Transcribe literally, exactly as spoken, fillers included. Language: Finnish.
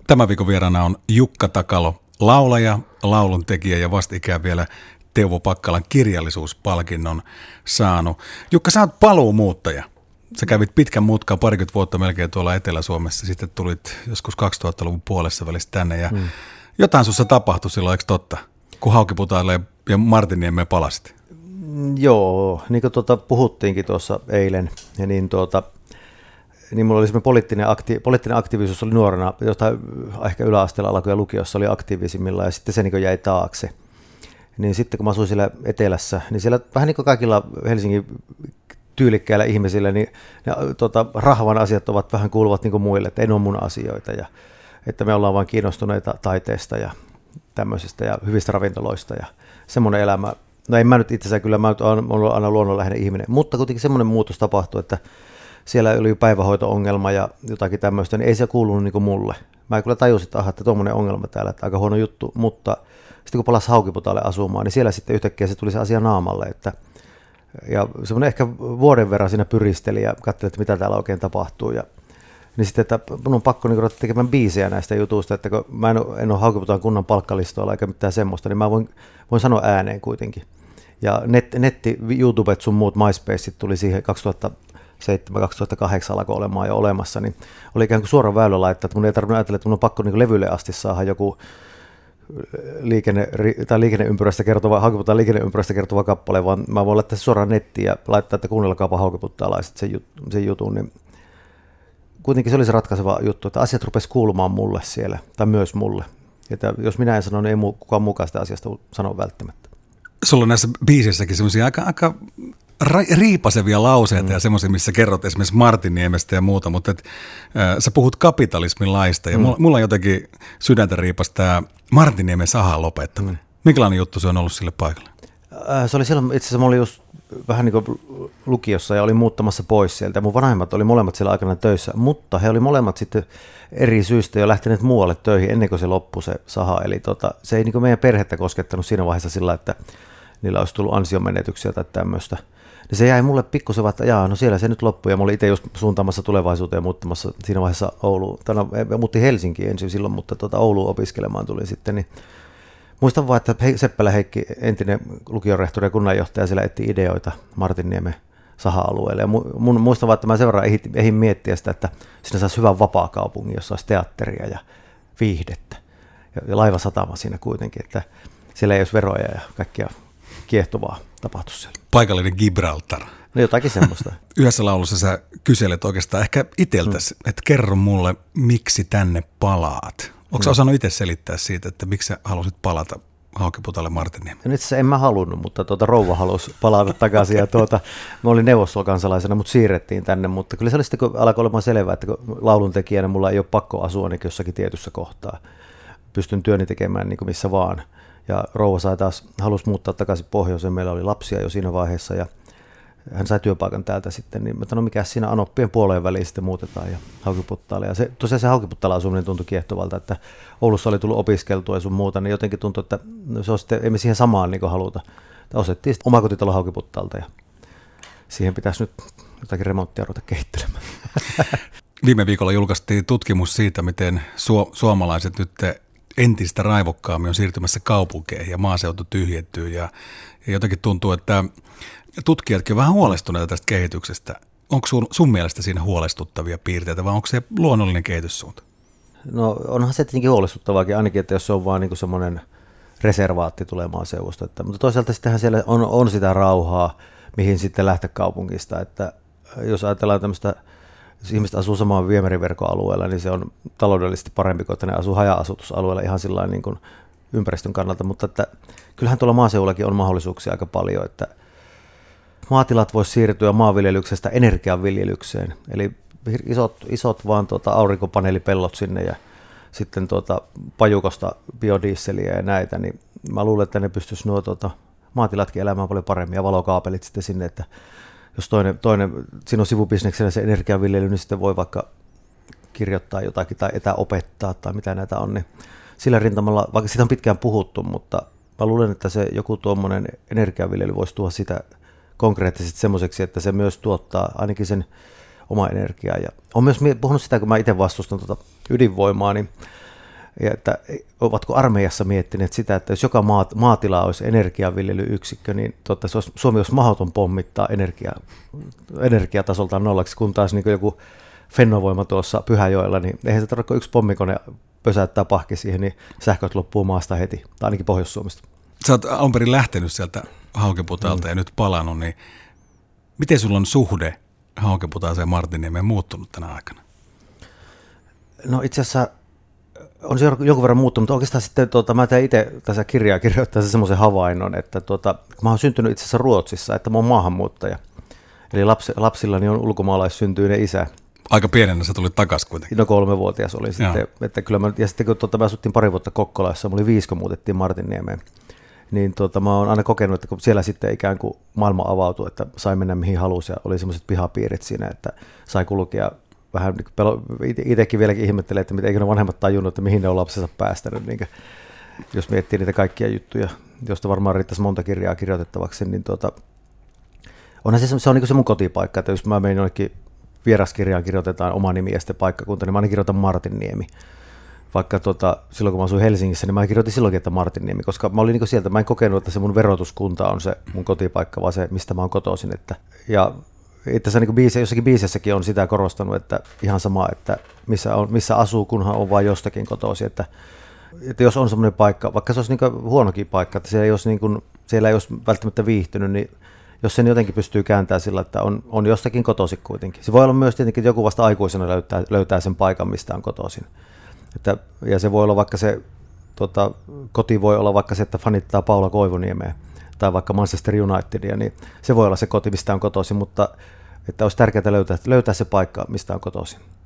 Tämän viikon vieraana on Jukka Takalo, laulaja, lauluntekijä ja vastikään vielä Teuvo Pakkalan kirjallisuuspalkinnon saanut. Jukka, sä oot paluumuuttaja. Sä kävit pitkän mutkan parikymmentä vuotta melkein tuolla Etelä-Suomessa, sitten tulit joskus kaksituhattaluvun puolessa välissä tänne ja hmm. jotain sussa tapahtui silloin, eikö totta, kun Haukiputaalle ja Martinniemeen palasit? Joo, niin kuin tuota, puhuttiinkin tuossa eilen, ja niin, tuota, niin mulla oli semmoinen poliittinen, akti, poliittinen aktiivisuus oli nuorena, jostain ehkä yläasteella alkoi ja lukiossa oli aktiivisimmilla, ja sitten se niin kuin jäi taakse. Niin sitten kun mä asuin siellä etelässä, niin siellä vähän niin kuin kaikilla Helsingin tyylikkäillä ihmisillä, niin ne, tota, rahvan asiat ovat vähän kuuluvat niin kuin muille, että ei ne ole mun asioita, ja että me ollaan vain kiinnostuneita taiteesta ja tämmöisistä ja hyvistä ravintoloista ja semmoinen elämä. No en mä nyt itse asiassa kyllä, mä olen ollut aina luonnonläheinen ihminen, mutta kuitenkin semmoinen muutos tapahtui, että siellä oli päivähoito-ongelma ja jotakin tämmöistä, niin ei se kuulunut niin kuin mulle. Mä kyllä tajusin, että aha, että tuommoinen ongelma täällä, että aika huono juttu, mutta sitten kun palasi Haukiputaalle asumaan, niin siellä sitten yhtäkkiä se tuli se asia naamalle, että ja semmoinen ehkä vuoden verran siinä pyristeli ja katseli, että mitä täällä oikein tapahtuu. Ja, niin sitten, että mun on pakko niin ruveta tekemään biisejä näistä jutuista, että kun mä en ole, en ole Haukiputaan kunnan palkkalistoilla eikä mitään semmoista, niin mä voin, voin sanoa ääneen kuitenkin. Ja net, netti, YouTubet sun muut, MySpaceit tuli siihen kaksituhattaseitsemän kaksituhattakahdeksan alkoi olemaan jo olemassa, niin oli ikään kuin suora väylä laittaa, että mun ei tarvinnut ajatella, että mun on pakko niin levylle asti saada joku liikenne, tai liikenneympyrästä kertova, Haukiputaan liikenneympyrästä kertova kappale, vaan mä voin laittaa suoraan nettiin ja laittaa, että kuunnelkaapa Haukiputaalaiset sen, jut, sen jutun, niin kuitenkin se oli se ratkaiseva juttu, että asiat rupesi kuulumaan mulle siellä, tai myös mulle. Että jos minä en sano, niin ei kukaan mukaan sitä asiasta sano välttämättä. Sulla on näissä biisissäkin semmoisia aika, aika riipasevia lauseita mm. ja semmoisia, missä kerrot esimerkiksi Martinniemestä ja muuta, mutta et, äh, sä puhut kapitalismin laista ja mm. mulla, mulla on jotenkin sydäntä riipas tämä Martinniemen sahan lopettaminen. Mm. Minkälainen juttu se on ollut sille paikalle? Äh, se oli silloin, itse asiassa mä olin just vähän niin kuin lukiossa ja olin muuttamassa pois sieltä. Mun vanhemmat oli molemmat siellä aikana töissä, mutta he oli molemmat sitten eri syistä jo lähteneet muualle töihin ennen kuin se loppui se saha. Eli tota, se ei niin kuin meidän perhettä koskettanut siinä vaiheessa sillä, että niillä olisi tullut ansionmenetyksiä tai tämmöistä. Niin se jäi mulle pikkusen vaan, että jaa, no siellä se nyt loppui, ja mä olin itse just suuntaamassa tulevaisuuteen ja muuttamassa siinä vaiheessa Ouluun. No, muutti Helsinkiin ensin silloin, mutta tuota Ouluun opiskelemaan tuli sitten. Niin muistan vaan, että Seppälä Heikki, entinen lukionrehtori ja kunnanjohtaja, siellä etti ideoita Martinniemen saha-alueelle. Ja mun, muistan vaan, että mä sen verran ehdin miettiä sitä, että siinä saisi hyvän vapaakaupungin, jossa olisi teatteria ja viihdettä. Ja, ja laivasatama siinä kuitenkin, että siellä ei olisi veroja ja kaikkia kiehtovaa tapahtuisi siellä. Paikallinen Gibraltar. No jotakin semmoista. Yhdessä laulussa sä kyselet oikeastaan ehkä itseltäsi, hmm. että kerro mulle, miksi tänne palaat. Onko sä osannut itse selittää siitä, että miksi sä halusit palata Haukiputaalle Martinniemeen? Itse asiassa en mä halunnut, mutta tuota, rouva halusi palata takaisin. Ja tuota, mä olin neuvostokansalaisena, mutta siirrettiin tänne. Mutta kyllä se oli sitten, kun alkoi olemaan selvää, että kun laulun tekijänä mulla ei ole pakko asua niin jossakin tietyssä kohtaa. Pystyn työni tekemään niin kuin missä vaan. Ja rouva sai taas, halusi muuttaa takaisin pohjoiseen. Meillä oli lapsia jo siinä vaiheessa ja hän sai työpaikan täältä sitten. Niin mä sanoin, mikä siinä anoppien puoleen väliin sitten muutetaan ja Haukiputaalle. Ja se, tosiaan se Haukiputaalla asuminen tuntui kiehtovalta, että Oulussa oli tullut opiskeltua ja sun muuta, niin jotenkin tuntui, että se on sitten, emme siihen samaan niin kuin haluta. Ostettiin sitten omakotitalo Haukiputaalta ja siihen pitäisi nyt jotakin remonttia ruveta kehittelemään. Viime viikolla julkaistiin tutkimus siitä, miten su- suomalaiset nyt entistä raivokkaammin on siirtymässä kaupunkeihin ja maaseutu tyhjentyy ja, ja jotenkin tuntuu, että tutkijatkin ovat vähän huolestuneita tästä kehityksestä. Onko sun, sun mielestä siinä huolestuttavia piirteitä vai onko se luonnollinen kehityssuunta? No onhan se tietenkin huolestuttavaakin, ainakin että jos se on vaan niin kuin semmoinen reservaatti tulee maaseudusta. Että, mutta toisaalta sittenhän siellä on, on sitä rauhaa, mihin sitten lähteä kaupungista. Että jos ajatellaan tämmöistä, jos ihmiset asuu samaan viemäriverkon alueella, niin se on taloudellisesti parempi kuin, että ne asuu haja-asutusalueella ihan sillain niin kuin ympäristön kannalta. Mutta että, kyllähän tuolla maaseudullakin on mahdollisuuksia aika paljon, että maatilat voisi siirtyä maanviljelyksestä energianviljelykseen, eli isot, isot vaan tuota aurinkopaneelipellot sinne ja sitten tuota pajukosta biodieseliä ja näitä, niin mä luulen, että ne pystyisi nuo tuota, maatilatkin elämään paljon paremmin ja valokaapelit sitten sinne, että jos toinen, toinen siinä on sivubisneksenä se energianviljely, niin sitten voi vaikka kirjoittaa jotakin tai etäopettaa tai mitä näitä on, niin sillä rintamalla, vaikka siitä on pitkään puhuttu, mutta mä luulen, että se joku tuommoinen energianviljely voisi tuoda sitä konkreettisesti semmoiseksi, että se myös tuottaa ainakin sen oma energiaa. Ja olen myös puhunut sitä, kun mä itse vastustan tuota ydinvoimaa, niin Ja että ovatko armeijassa miettineet sitä, että jos joka maat, maatila olisi energiaviljelyyksikkö, niin totta, se olisi, Suomi olisi mahdoton pommittaa energia, energiatasoltaan nollaksi, kun taas niin joku Fennovoima tuossa Pyhäjoella, niin eihän se tarvitse, kun yksi pommikone pösäyttää pahki siihen, niin sähköt loppuu maasta heti, tai ainakin Pohjois-Suomesta. Sä oot alun perin lähtenyt sieltä Haukiputalta mm. ja nyt palannut, niin miten sulla on suhde Haukiputaaseen ja Martinniemeen muuttunut tänä aikana? No itse asiassa on se jonkun verran muuttunut, mutta oikeastaan sitten tuota, mä tein itse tässä kirjaa kirjoittaa semmoisen havainnon, että tuota, mä oon syntynyt itse asiassa Ruotsissa, että mä oon maahanmuuttaja. Eli lapsi, lapsillani on ulkomaalaissyntyinen isä. Aika pienenä sä tulit takaisin kuitenkin. No kolmevuotias oli sitten. Että kyllä mä, ja sitten kun tuota, mä asuttiin pari vuotta Kokkolassa, mulla oli viisi, kun muutettiin Martinniemeen, niin tuota, mä oon aina kokenut, että kun siellä sitten ikään kuin maailma avautui, että sai mennä mihin halusi ja oli semmoiset pihapiirit siinä, että sai kulkea. Vähän itsekin vieläkin ihmettelee, että eikö ne vanhemmat tajunnut, että mihin ne on lapsensa päästänyt, niin jos miettii niitä kaikkia juttuja, joista varmaan riittäisi monta kirjaa kirjoitettavaksi, niin tuota, onhan se, se on niin se mun kotipaikka, että jos mä menen jonnekin vieraskirjaan kirjoitetaan oma nimi ja sitten paikkakunta, niin mä aina kirjoitan Martinniemi. Vaikka tuota, silloin kun mä asuin Helsingissä, niin mä kirjoitin silloinkin, että Martinniemi, koska mä olin niin sieltä, mä en kokenut, että se mun verotuskunta on se mun kotipaikka, vaan se, mistä mä oon kotoisin. Että, ja itse asiassa niin biise, jossakin biisessäkin on sitä korostanut, että ihan sama, että missä, on, missä asuu, kunhan on vain jostakin kotoisin, että, että jos on semmoinen paikka, vaikka se olisi niin huonokin paikka, että siellä ei, olisi niin kuin, siellä ei olisi välttämättä viihtynyt, niin jos sen jotenkin pystyy kääntämään sillä, että on, on jostakin kotoisin kuitenkin. Se voi olla myös tietenkin, että joku vasta aikuisena löytää, löytää sen paikan, mistä on kotoisin. Että, ja se voi olla vaikka se, tota, koti voi olla vaikka se, että fanittaa Paula Koivuniemeä tai vaikka Manchester Unitedia, niin se voi olla se koti, mistä on kotoisin, mutta että olisi tärkeää löytää, löytää se paikka, mistä on kotoisin.